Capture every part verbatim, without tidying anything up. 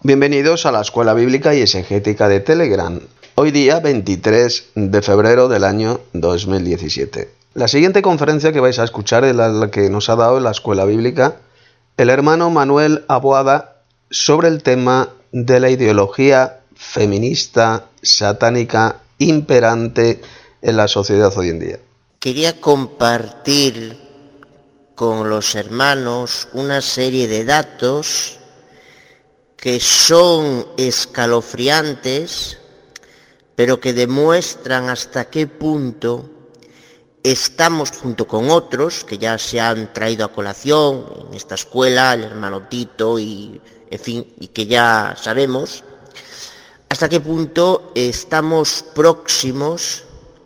Bienvenidos a la Escuela Bíblica y Exegética de Telegram. Hoy día veintitrés de febrero del año dos mil diecisiete. La siguiente conferencia que vais a escuchar es la que nos ha dado en la Escuela Bíblica el hermano Manuel Aboada sobre el tema de la ideología feminista satánica imperante en la sociedad hoy en día. Quería compartir con los hermanos una serie de datos que son escalofriantes, pero que demuestran hasta qué punto estamos, junto con otros que ya se han traído a colación en esta escuela, el hermano Tito y, en fin, y que ya sabemos, hasta qué punto estamos próximos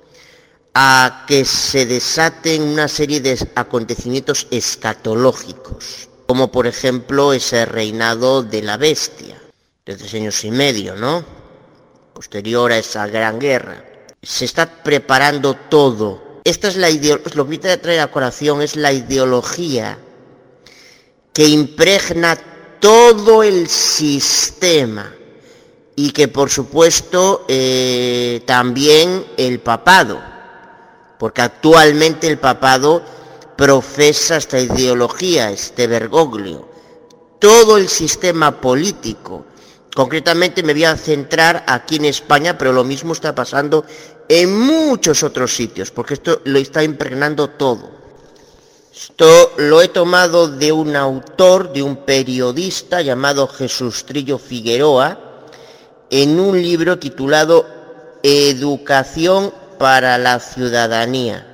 a que se desaten una serie de acontecimientos escatológicos, como por ejemplo ese reinado de la bestia, de tres años y medio, ¿no? Posterior a esa gran guerra. Se está preparando todo. Esta es la ideología, lo que te trae a colación es la ideología que impregna todo el sistema y que por supuesto eh, también el papado, porque actualmente el papado profesa esta ideología, este Bergoglio. Todo el sistema político, concretamente me voy a centrar aquí en España, pero lo mismo está pasando en muchos otros sitios, porque esto lo está impregnando todo. Esto lo he tomado de un autor, de un periodista llamado Jesús Trillo Figueroa, en un libro titulado Educación para la Ciudadanía,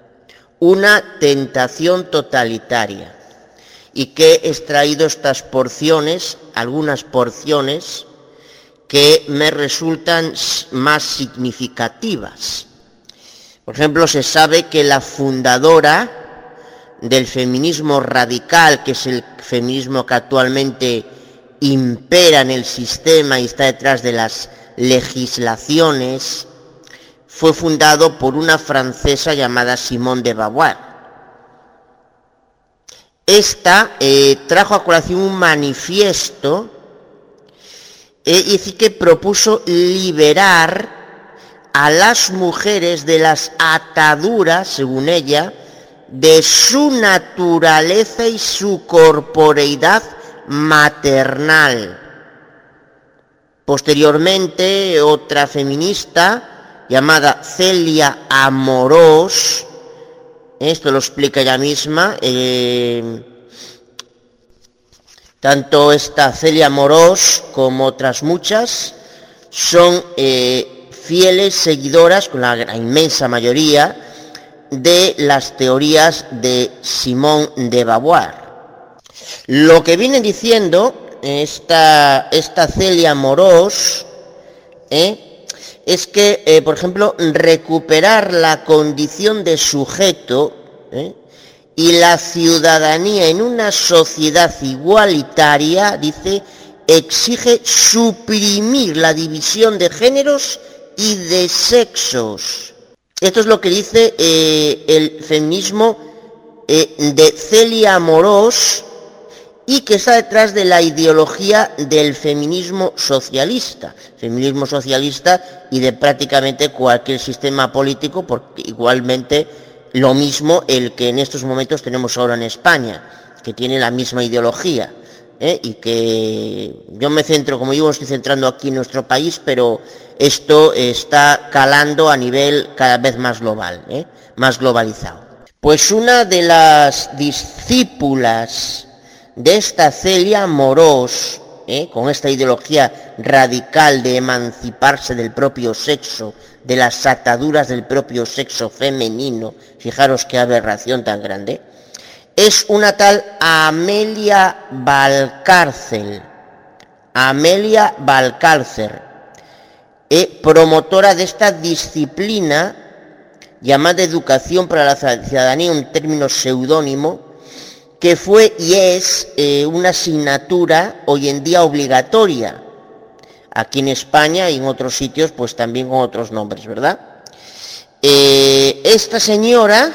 una tentación totalitaria, y que he extraído estas porciones, algunas porciones que me resultan más significativas. Por ejemplo, se sabe que la fundadora del feminismo radical, que es el feminismo que actualmente impera en el sistema y está detrás de las legislaciones, fue fundado por una francesa llamada Simone de Beauvoir. Esta eh, trajo a colación un manifiesto eh, y decir que propuso liberar a las mujeres de las ataduras, según ella, de su naturaleza y su corporeidad maternal. Posteriormente, otra feminista llamada Celia Amorós, esto lo explica ella misma, eh, tanto esta Celia Amorós como otras muchas son eh, fieles seguidoras, con la, la inmensa mayoría, de las teorías de Simone de Beauvoir. Lo que viene diciendo esta, esta Celia Amorós, eh, es que, eh, por ejemplo, recuperar la condición de sujeto ¿eh? y la ciudadanía en una sociedad igualitaria, dice, exige suprimir la división de géneros y de sexos. Esto es lo que dice eh, el feminismo eh, de Celia Amorós, y que está detrás de la ideología del feminismo socialista, feminismo socialista y de prácticamente cualquier sistema político, porque igualmente lo mismo el que en estos momentos tenemos ahora en España, que tiene la misma ideología, ¿eh? y que yo me centro, como digo, me estoy centrando aquí en nuestro país, pero esto está calando a nivel cada vez más global, ¿eh? más globalizado. Pues una de las discípulas de esta Celia Amorós, ¿eh? con esta ideología radical de emanciparse del propio sexo, de las ataduras del propio sexo femenino, fijaros qué aberración tan grande, es una tal Amelia Valcárcel, Amelia Valcárcel, ¿eh? promotora de esta disciplina llamada educación para la ciudadanía, un término seudónimo, que fue y es eh, una asignatura hoy en día obligatoria, aquí en España y en otros sitios, pues también con otros nombres, ¿verdad? Eh, esta señora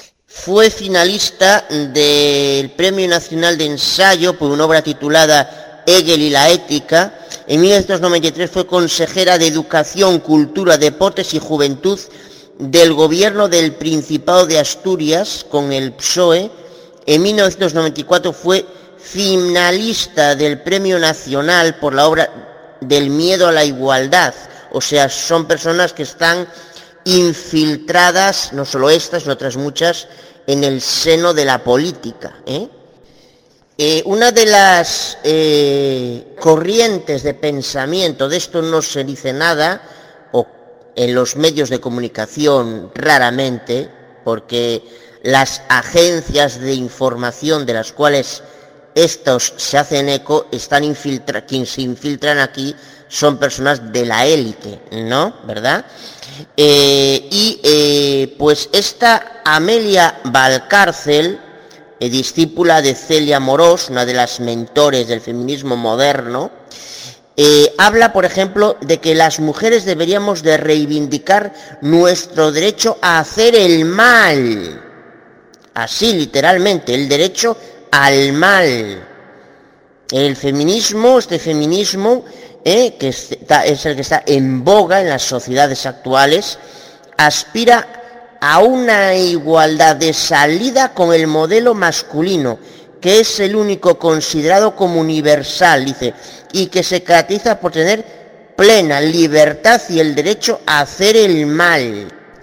fue finalista del Premio Nacional de Ensayo por una obra titulada Hegel y la ética. En mil novecientos noventa y tres fue consejera de Educación, Cultura, Deportes y Juventud del Gobierno del Principado de Asturias con el P S O E. En mil novecientos noventa y cuatro fue finalista del Premio Nacional por la obra del miedo a la igualdad. O sea, son personas que están infiltradas, no solo estas, sino otras muchas, en el seno de la política, ¿eh? Eh, una de las eh, corrientes de pensamiento, de esto no se dice nada, o en los medios de comunicación raramente, porque las agencias de información de las cuales estos se hacen eco, están infiltra- quienes se infiltran aquí son personas de la élite, ¿no? ¿Verdad? Eh, y eh, pues esta Amelia Valcárcel, eh, discípula de Celia Morós, una de las mentores del feminismo moderno, eh, habla, por ejemplo, de que las mujeres deberíamos de reivindicar nuestro derecho a hacer el mal, así literalmente, el derecho al mal. El feminismo, este feminismo, eh, que está, es el que está en boga en las sociedades actuales, aspira a una igualdad de salida con el modelo masculino, que es el único considerado como universal, dice, y que se caracteriza por tener plena libertad y el derecho a hacer el mal.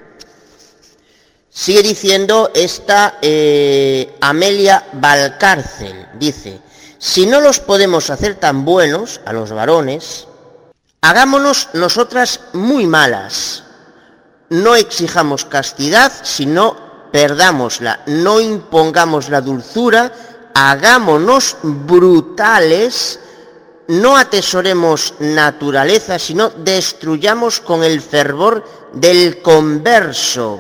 Sigue diciendo esta eh, Amelia Valcárcel, dice, si no los podemos hacer tan buenos, a los varones, hagámonos nosotras muy malas. No exijamos castidad, sino perdámosla. No impongamos la dulzura, hagámonos brutales. No atesoremos naturaleza, sino destruyamos con el fervor del converso.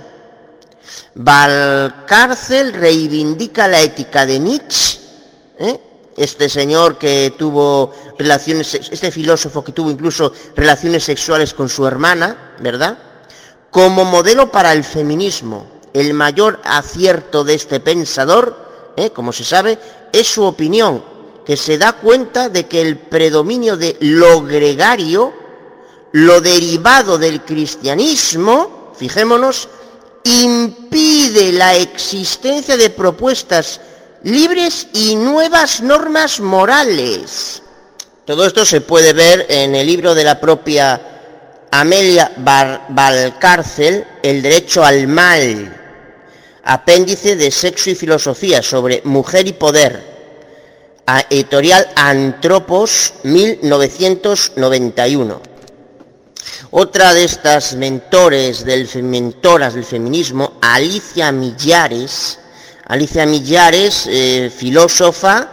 Valcárcel reivindica la ética de Nietzsche, ¿eh? Este señor que tuvo relaciones, este filósofo que tuvo incluso relaciones sexuales con su hermana, ¿verdad? Como modelo para el feminismo. El mayor acierto de este pensador, ¿eh? Como se sabe, es su opinión, que se da cuenta de que el predominio de lo gregario, lo derivado del cristianismo, fijémonos, impide la existencia de propuestas libres y nuevas normas morales. Todo esto se puede ver en el libro de la propia Amelia Valcárcel, El derecho al mal, apéndice de Sexo y Filosofía, sobre mujer y poder, editorial Antropos, mil novecientos noventa y uno. Otra de estas mentores del, mentoras del feminismo, Alicia Millares, Alicia Millares, eh, filósofa,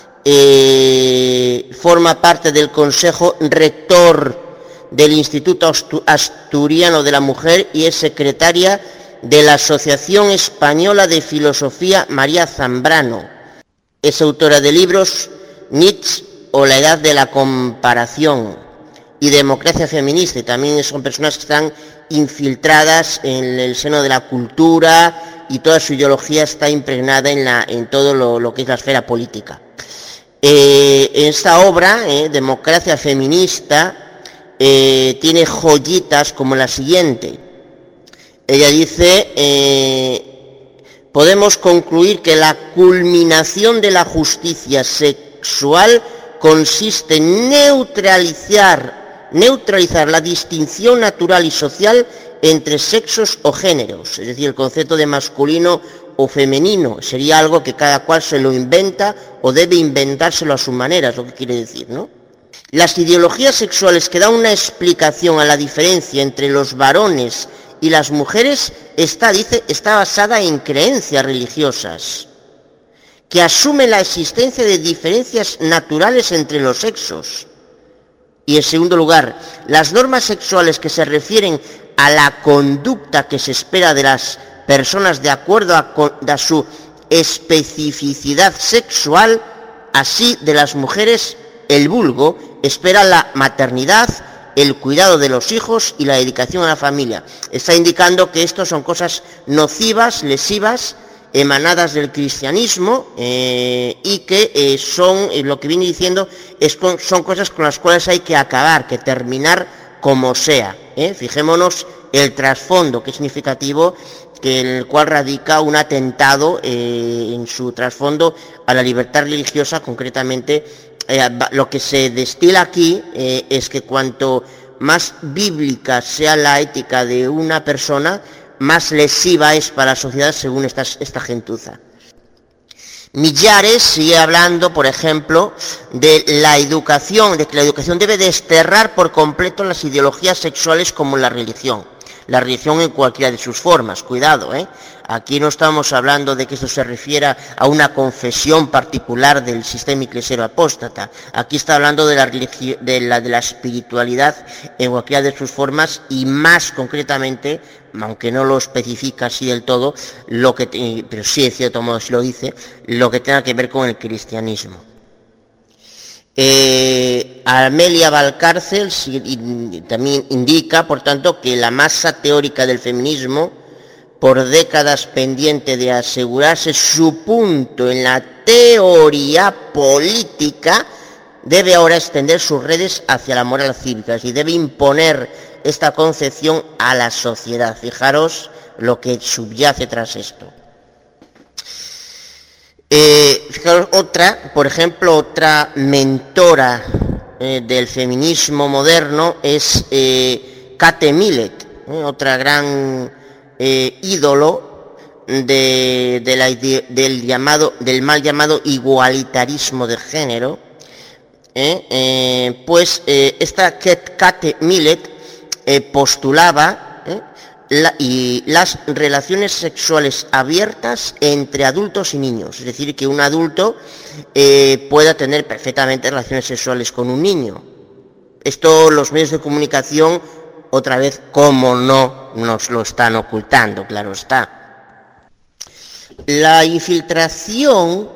eh, forma parte del Consejo Rector del Instituto Asturiano de la Mujer y es secretaria de la Asociación Española de Filosofía María Zambrano. Es autora de libros Nietzsche o la Edad de la Comparación y Democracia Feminista, y también son personas que están infiltradas en el seno de la cultura y toda su ideología está impregnada en, la, en todo lo, lo que es la esfera política. Eh, en esta obra, eh, Democracia Feminista, eh, tiene joyitas como la siguiente. Ella dice, eh, podemos concluir que la culminación de la justicia sexual consiste en neutralizar, neutralizar la distinción natural y social entre sexos o géneros, es decir, el concepto de masculino o femenino sería algo que cada cual se lo inventa o debe inventárselo a su manera, es lo que quiere decir, ¿no? Las ideologías sexuales que dan una explicación a la diferencia entre los varones y las mujeres está, dice, está basada en creencias religiosas que asumen la existencia de diferencias naturales entre los sexos. Y en segundo lugar, las normas sexuales que se refieren a la conducta que se espera de las personas de acuerdo a, a su especificidad sexual, así de las mujeres, el vulgo espera la maternidad, el cuidado de los hijos y la dedicación a la familia. Está indicando que esto son cosas nocivas, lesivas, emanadas del cristianismo eh, y que eh, son, eh, lo que viene diciendo, es con, son cosas con las cuales hay que acabar, que terminar como sea. ¿eh? Fijémonos el trasfondo, que es significativo, que en el cual radica un atentado eh, en su trasfondo a la libertad religiosa. Concretamente, eh, lo que se destila aquí eh, es que cuanto más bíblica sea la ética de una persona, más lesiva es para la sociedad, según esta, esta gentuza. Millares sigue hablando, por ejemplo, de la educación, de que la educación debe desterrar por completo las ideologías sexuales como la religión. La religión en cualquiera de sus formas, cuidado, ¿eh? Aquí no estamos hablando de que esto se refiera a una confesión particular del sistema eclesiero apóstata. Aquí está hablando de la, religi- de la, de la espiritualidad en cualquiera de sus formas y más concretamente, aunque no lo especifica así del todo, lo que, pero sí de cierto modo sí lo dice, lo que tenga que ver con el cristianismo. Eh, Amelia Valcárcel también indica, por tanto, que la masa teórica del feminismo, por décadas pendiente de asegurarse su punto en la teoría política, debe ahora extender sus redes hacia la moral cívica y debe imponer esta concepción a la sociedad. Fijaros lo que subyace tras esto. Eh, fijaros, otra, por ejemplo, otra mentora eh, del feminismo moderno es eh, Kate Millett, eh, otra gran eh, ídolo de, de la, de, del, llamado, del mal llamado igualitarismo de género. Eh, eh, pues eh, esta Kate Millett eh, postulaba eh, La, y las relaciones sexuales abiertas entre adultos y niños, es decir, que un adulto eh, pueda tener perfectamente relaciones sexuales con un niño. Esto los medios de comunicación, otra vez, como no, nos lo están ocultando, claro está. La infiltración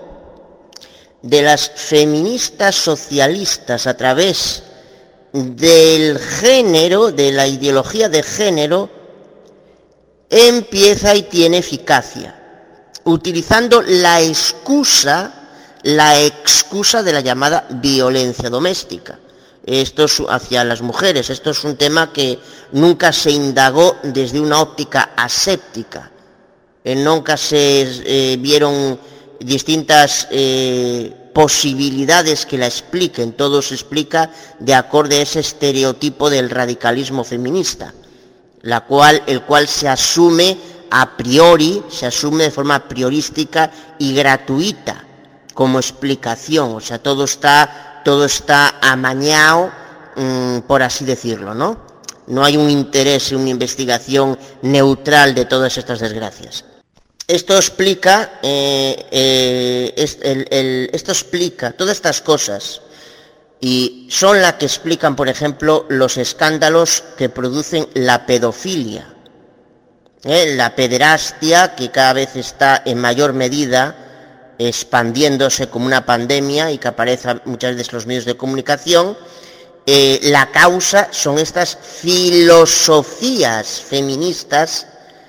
de las feministas socialistas a través del género, de la ideología de género, empieza y tiene eficacia, utilizando la excusa, la excusa de la llamada violencia doméstica. Esto es hacia las mujeres. Esto es un tema que nunca se indagó desde una óptica aséptica. Eh, nunca se eh, vieron distintas eh, posibilidades que la expliquen. Todo se explica de acorde a ese estereotipo del radicalismo feminista, la cual, el cual se asume a priori, se asume de forma priorística y gratuita como explicación. O sea, todo está, todo está amañado, mmm, por así decirlo, ¿no? No hay un interés en una investigación neutral de todas estas desgracias. Esto explica, eh, eh, es, el, el, esto explica todas estas cosas. Y son las que explican, por ejemplo, los escándalos que producen la pedofilia, ¿eh? La pederastia, que cada vez está en mayor medida expandiéndose como una pandemia y que aparece muchas veces en los medios de comunicación. Eh, la causa son estas filosofías feministas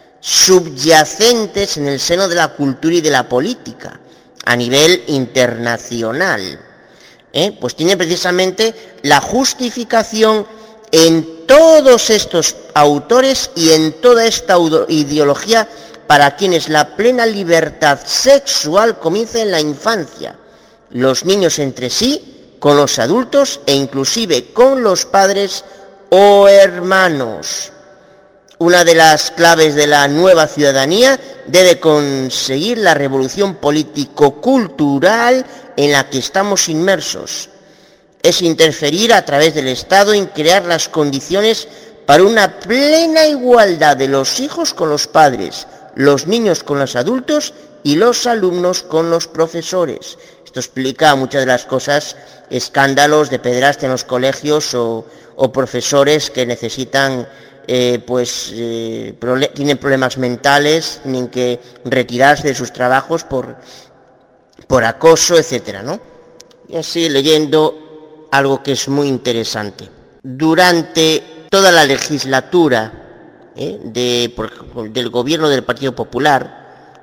subyacentes en el seno de la cultura y de la política a nivel internacional. ¿Eh? Pues tiene precisamente la justificación en todos estos autores y en toda esta ideología para quienes la plena libertad sexual comienza en la infancia, los niños entre sí, con los adultos e inclusive con los padres o hermanos. Una de las claves de la nueva ciudadanía debe conseguir la revolución político-cultural en la que estamos inmersos. Es interferir a través del Estado en crear las condiciones para una plena igualdad de los hijos con los padres, los niños con los adultos y los alumnos con los profesores. Esto explica muchas de las cosas, escándalos de pederastia en los colegios o, o profesores que necesitan, eh, pues, eh, prole- tienen problemas mentales, tienen que retirarse de sus trabajos por, por acoso, etcétera, ¿no? Y así leyendo algo que es muy interesante. Durante toda la legislatura ¿eh? de, por, del gobierno del Partido Popular,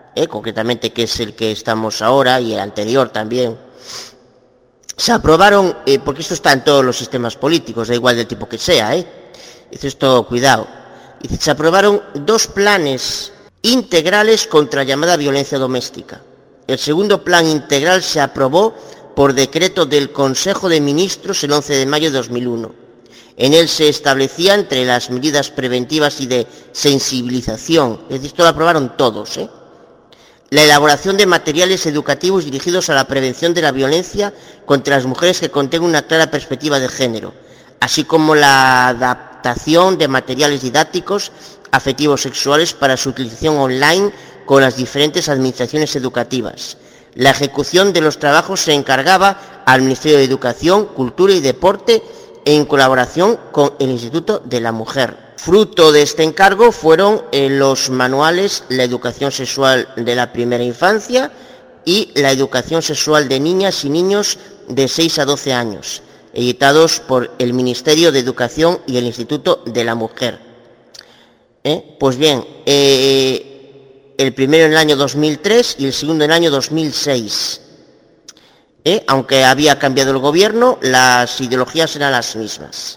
¿eh? concretamente que es el que estamos ahora y el anterior también, se aprobaron, eh, porque esto está en todos los sistemas políticos, da igual del tipo que sea, ¿eh? Dice esto, cuidado. Dice, se aprobaron dos planes integrales contra la llamada violencia doméstica. El segundo plan integral se aprobó por decreto del Consejo de Ministros el once de mayo de dos mil uno. En él se establecía entre las medidas preventivas y de sensibilización, es decir, esto lo aprobaron todos, ¿eh? la elaboración de materiales educativos dirigidos a la prevención de la violencia contra las mujeres que contengan una clara perspectiva de género, así como la adaptación de materiales didácticos afectivos sexuales para su utilización online con las diferentes administraciones educativas. La ejecución de los trabajos se encargaba al Ministerio de Educación, Cultura y Deporte en colaboración con el Instituto de la Mujer. Fruto de este encargo fueron eh, los manuales La educación sexual de la primera infancia y La educación sexual de niñas y niños de seis a doce años, editados por el Ministerio de Educación y el Instituto de la Mujer. ¿Eh? Pues bien, eh, el primero en el año dos mil tres y el segundo en el año dos mil seis. ¿Eh? Aunque había cambiado el gobierno, las ideologías eran las mismas.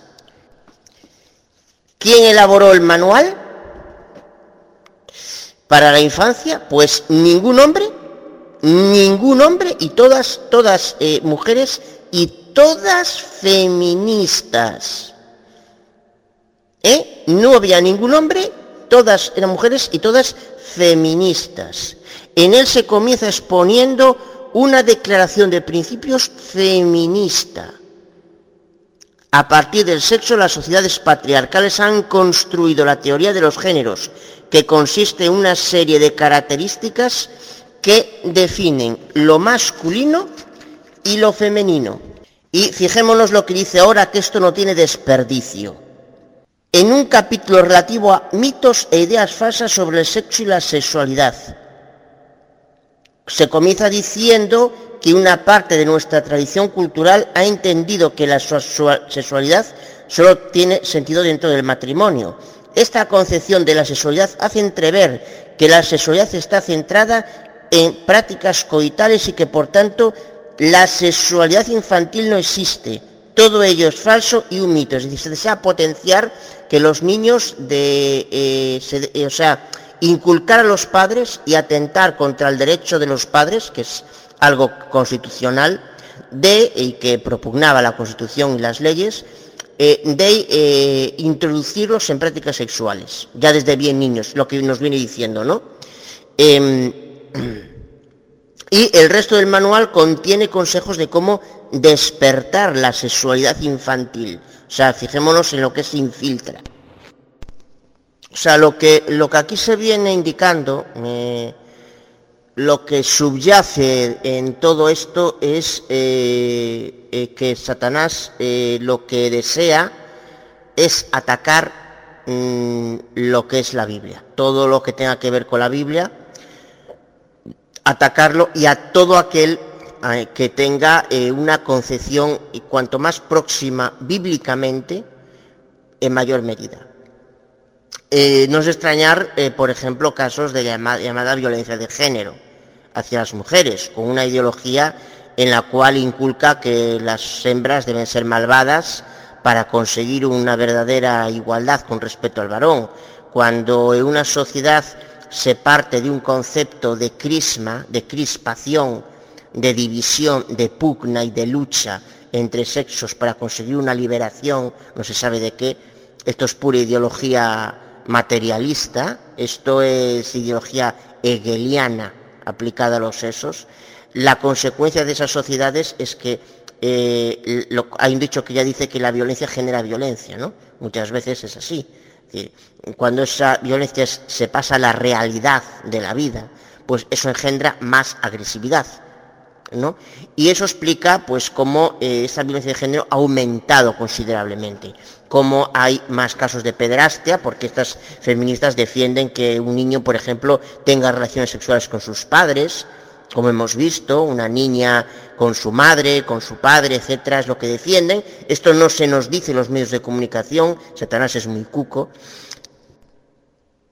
¿Quién elaboró el manual para la infancia? Pues ningún hombre, ningún hombre y todas, todas eh, mujeres y todas feministas. ¿Eh? No había ningún hombre, todas eran mujeres y todas feministas. En él se comienza exponiendo una declaración de principios feminista. A partir del sexo, las sociedades patriarcales han construido la teoría de los géneros, que consiste en una serie de características que definen lo masculino y lo femenino. Y fijémonos lo que dice ahora, que esto no tiene desperdicio. En un capítulo relativo a mitos e ideas falsas sobre el sexo y la sexualidad, se comienza diciendo que una parte de nuestra tradición cultural ha entendido que la sexualidad solo tiene sentido dentro del matrimonio. Esta concepción de la sexualidad hace entrever que la sexualidad está centrada en prácticas coitales y que, por tanto, la sexualidad infantil no existe. Todo ello es falso y un mito. Es decir, se desea potenciar que los niños, de, eh, se, eh, o sea, inculcar a los padres y atentar contra el derecho de los padres, que es algo constitucional, de, y que propugnaba la Constitución y las leyes, eh, de eh, introducirlos en prácticas sexuales, ya desde bien niños, lo que nos viene diciendo, ¿no? Eh, y el resto del manual contiene consejos de cómo despertar la sexualidad infantil. O sea, fijémonos en lo que se infiltra. O sea, lo que, lo que aquí se viene indicando, eh, lo que subyace en todo esto es eh, eh, que Satanás eh, lo que desea es atacar mmm, lo que es la Biblia. Todo lo que tenga que ver con la Biblia, atacarlo, y a todo aquel eh, que tenga eh, una concepción y cuanto más próxima bíblicamente, en mayor medida. Eh, no es de extrañar, eh, por ejemplo, casos de llamada, llamada violencia de género hacia las mujeres, con una ideología en la cual inculca que las hembras deben ser malvadas para conseguir una verdadera igualdad con respecto al varón. Cuando en una sociedad se parte de un concepto de crisma, de crispación, de división, de pugna y de lucha entre sexos para conseguir una liberación, no se sabe de qué, esto es pura ideología materialista, esto es ideología hegeliana aplicada a los sexos. La consecuencia de esas sociedades es que eh, lo, hay un dicho que ya dice que la violencia genera violencia, ¿no? Muchas veces es así. Es decir, cuando esa violencia es, se pasa a la realidad de la vida, pues eso engendra más agresividad, ¿no? Y eso explica pues cómo eh, esa violencia de género ha aumentado considerablemente, cómo hay más casos de pederastia, porque estas feministas defienden que un niño, por ejemplo, tenga relaciones sexuales con sus padres, como hemos visto, una niña con su madre, con su padre, etcétera, es lo que defienden. Esto no se nos dice en los medios de comunicación, Satanás es muy cuco.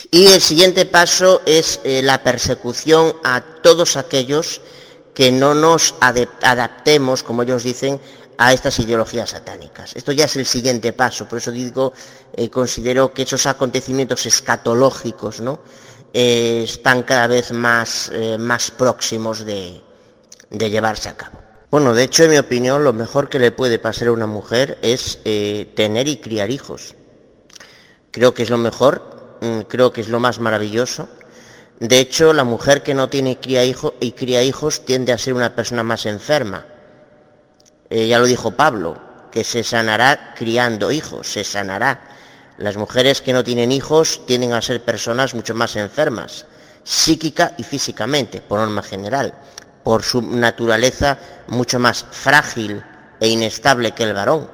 Y el siguiente paso es eh, la persecución a todos aquellos que no nos adaptemos, como ellos dicen, a estas ideologías satánicas. Esto ya es el siguiente paso, por eso digo, eh, considero que esos acontecimientos escatológicos, ¿no?, eh, están cada vez más, eh, más próximos de, de llevarse a cabo. Bueno, de hecho, en mi opinión, lo mejor que le puede pasar a una mujer es eh, tener y criar hijos. Creo que es lo mejor, creo que es lo más maravilloso. De hecho, la mujer que no tiene cría hijo y cría hijos tiende a ser una persona más enferma. Eh, ya lo dijo Pablo, que se sanará criando hijos, se sanará. Las mujeres que no tienen hijos tienden a ser personas mucho más enfermas, psíquica y físicamente, por norma general, por su naturaleza mucho más frágil e inestable que el varón.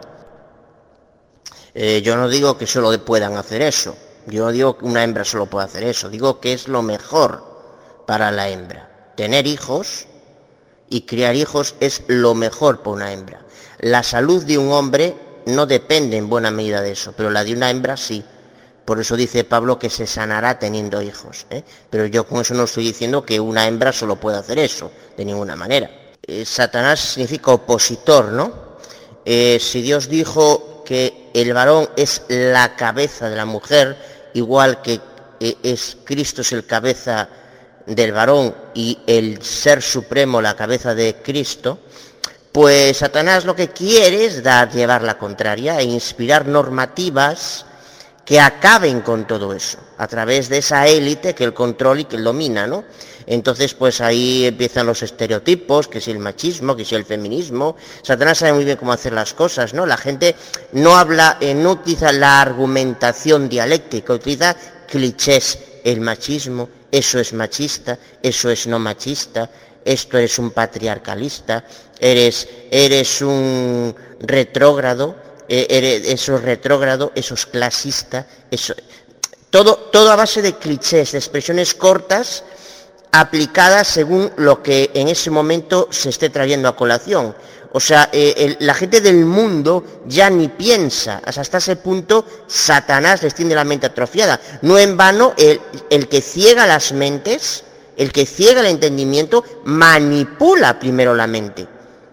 Eh, yo no digo que solo puedan hacer eso, yo no digo que una hembra solo pueda hacer eso, digo que es lo mejor para la hembra. Tener hijos y criar hijos es lo mejor para una hembra. La salud de un hombre no depende en buena medida de eso, pero la de una hembra sí. Por eso dice Pablo que se sanará teniendo hijos, ¿eh? Pero yo con eso no estoy diciendo que una hembra solo pueda hacer eso, de ninguna manera. Eh, Satanás significa opositor, ¿no? Eh, si Dios dijo que el varón es la cabeza de la mujer, igual que eh, es Cristo es el cabeza del varón y el Ser Supremo la cabeza de Cristo, pues Satanás lo que quiere es dar, llevar la contraria e inspirar normativas que acaben con todo eso, a través de esa élite que él controla y que él domina, ¿no? Entonces, pues ahí empiezan los estereotipos, que si el machismo, que si el feminismo. Satanás sabe muy bien cómo hacer las cosas, ¿no? La gente no habla, eh, no utiliza la argumentación dialéctica, utiliza clichés. El machismo, eso es machista, eso es no machista, esto eres un patriarcalista, eres, eres un retrógrado, Eres, eso es retrógrado, eso es clasista, eso, todo, todo a base de clichés, de expresiones cortas, aplicadas según lo que en ese momento se esté trayendo a colación. O sea, eh, el, la gente del mundo ya ni piensa, hasta ese punto Satanás les tiene la mente atrofiada. No en vano, el, el que ciega las mentes, el que ciega el entendimiento, manipula primero la mente.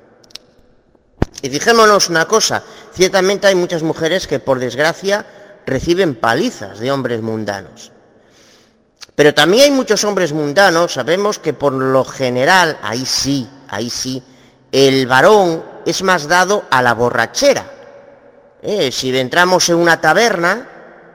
Y fijémonos una cosa, ciertamente hay muchas mujeres que por desgracia reciben palizas de hombres mundanos. Pero también hay muchos hombres mundanos, sabemos que por lo general, ahí sí, ahí sí, el varón es más dado a la borrachera. Eh, si entramos en una taberna,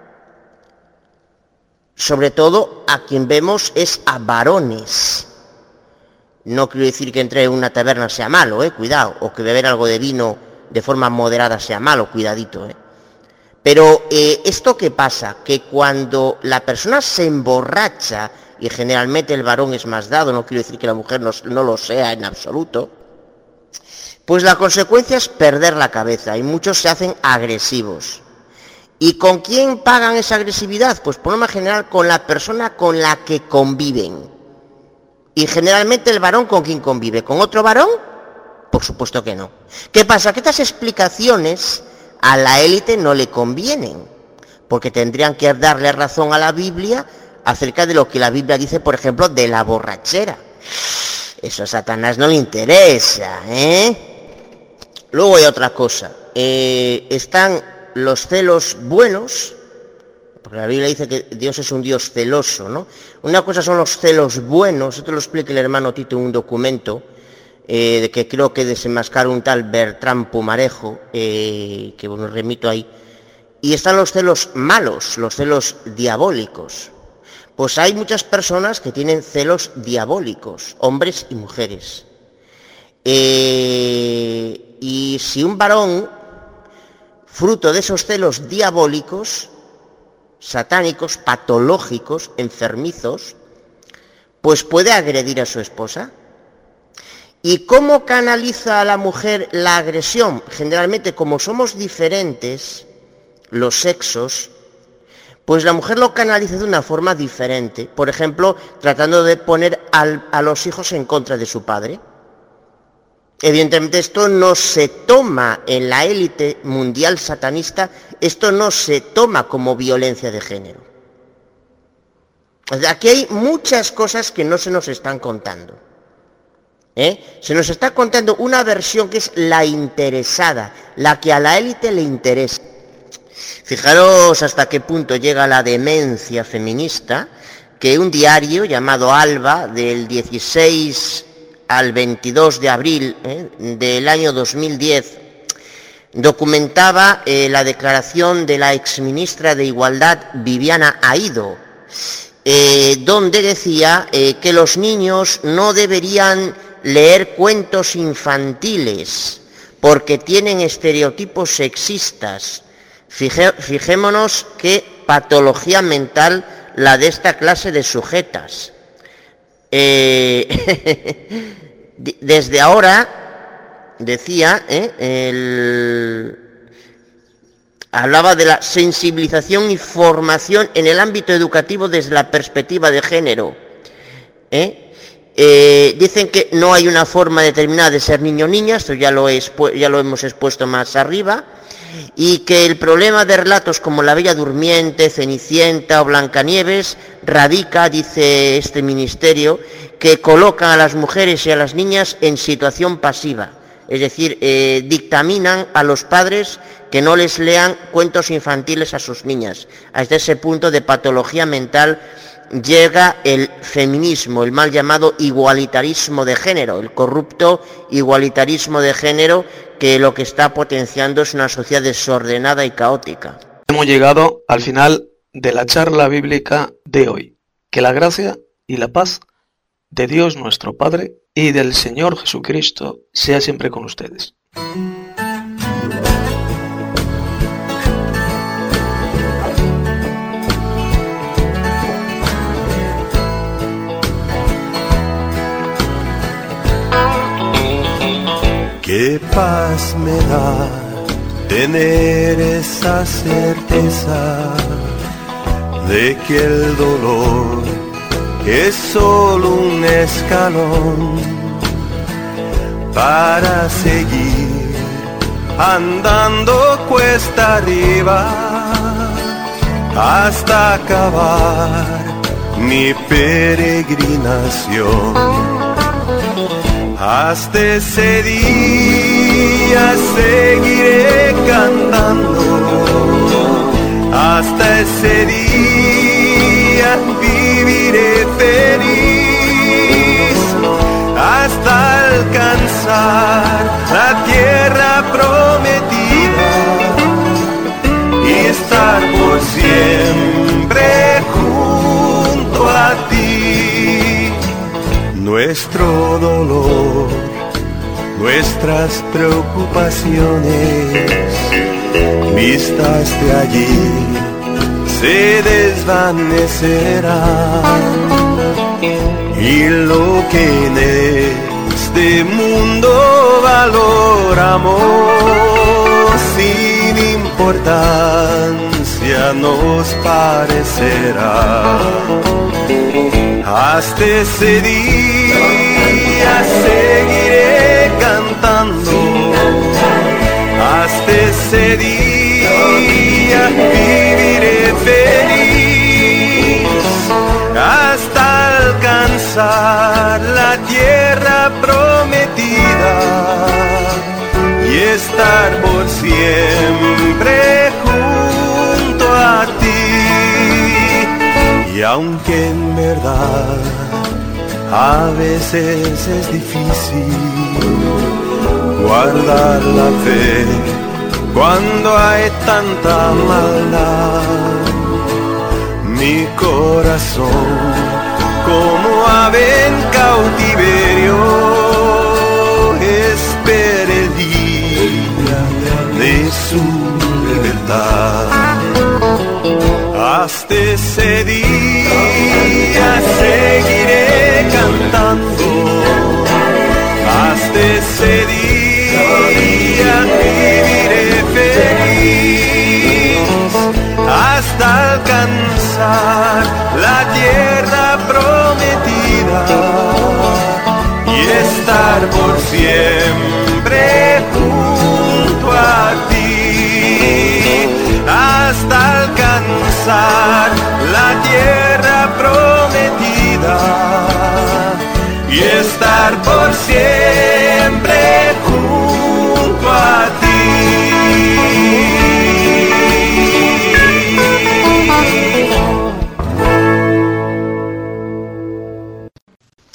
sobre todo a quien vemos es a varones. No quiero decir que entrar en una taberna sea malo, eh, cuidado, o que beber algo de vino de forma moderada sea malo, cuidadito, eh. Pero eh, ¿esto qué pasa? Que cuando la persona se emborracha, y generalmente el varón es más dado, no quiero decir que la mujer no, no lo sea en absoluto, pues la consecuencia es perder la cabeza, y muchos se hacen agresivos. ¿Y con quién pagan esa agresividad? Pues por norma general con la persona con la que conviven. Y generalmente el varón ¿con quién convive? ¿Con otro varón? Por supuesto que no. ¿Qué pasa? Que estas explicaciones a la élite no le convienen, porque tendrían que darle razón a la Biblia acerca de lo que la Biblia dice, por ejemplo, de la borrachera. Eso a Satanás no le interesa, ¿eh? Luego hay otra cosa. Eh, están los celos buenos, porque la Biblia dice que Dios es un Dios celoso, ¿no? Una cosa son los celos buenos, esto lo explica el hermano Tito en un documento, eh, que creo que desenmascara un tal Bertrán Pumarejo, eh, que bueno, remito ahí, y están los celos malos, los celos diabólicos. Pues hay muchas personas que tienen celos diabólicos, hombres y mujeres. Eh, y si un varón, fruto de esos celos diabólicos, satánicos, patológicos, enfermizos, pues puede agredir a su esposa. ¿Y cómo canaliza a la mujer la agresión? Generalmente, como somos diferentes, los sexos, pues la mujer lo canaliza de una forma diferente. Por ejemplo, tratando de poner al, a los hijos en contra de su padre. Evidentemente esto no se toma en la élite mundial satanista, esto no se toma como violencia de género. O sea, aquí hay muchas cosas que no se nos están contando. ¿Eh? Se nos está contando una versión que es la interesada, la que a la élite le interesa. Fijaros hasta qué punto llega la demencia feminista, que un diario llamado Alba, del dieciséis al veintidós de abril ¿eh? del año dos mil diez, documentaba eh, la declaración de la exministra de Igualdad, Viviana Aído, eh, donde decía eh, que los niños no deberían leer cuentos infantiles porque tienen estereotipos sexistas. Fije, fijémonos qué patología mental la de esta clase de sujetas. Eh, desde ahora, decía, eh, el, hablaba de la sensibilización y formación en el ámbito educativo desde la perspectiva de género. ¿eh? Eh, dicen que no hay una forma determinada de ser niño o niña, esto ya lo, he ya lo hemos expuesto más arriba, y que el problema de relatos como La Bella Durmiente, Cenicienta o Blancanieves radica, dice este ministerio, que colocan a las mujeres y a las niñas en situación pasiva, es decir, eh, dictaminan a los padres que no les lean cuentos infantiles a sus niñas. Hasta ese punto de patología mental llega el feminismo, el mal llamado igualitarismo de género, el corrupto igualitarismo de género, que lo que está potenciando es una sociedad desordenada y caótica. Hemos llegado al final de la charla bíblica de hoy. Que la gracia y la paz de Dios nuestro Padre y del Señor Jesucristo sea siempre con ustedes. Qué paz me da tener esa certeza de que el dolor es solo un escalón para seguir andando cuesta arriba hasta acabar mi peregrinación. Hasta ese día seguiré cantando, hasta ese día viviré feliz, hasta alcanzar la tierra prometida y estar por siempre junto a ti. Nuestro dolor, nuestras preocupaciones, vistas de allí, se desvanecerán. Y lo que en este mundo valoramos, sin importancia nos parecerá. Hasta ese día seguiré cantando, hasta ese día viviré feliz, hasta alcanzar la tierra prometida y estar por siempre junto a ti. Y aunque en verdad a veces es difícil guardar la fe cuando hay tanta maldad, mi corazón como ave en cautiverio espera el día de su libertad. Hasta ese día seguiré cantando, hasta ese día viviré feliz, hasta alcanzar la tierra prometida y estar por siempre junto a ti, hasta alcanzar la tierra prometida estar por siempre juntos.